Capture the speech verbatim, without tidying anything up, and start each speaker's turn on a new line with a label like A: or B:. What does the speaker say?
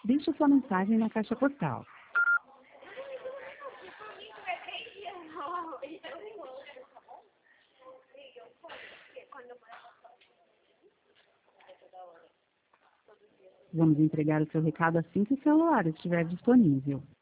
A: Deixe sua mensagem na caixa postal. Vamos entregar o seu recado assim que o celular estiver disponível.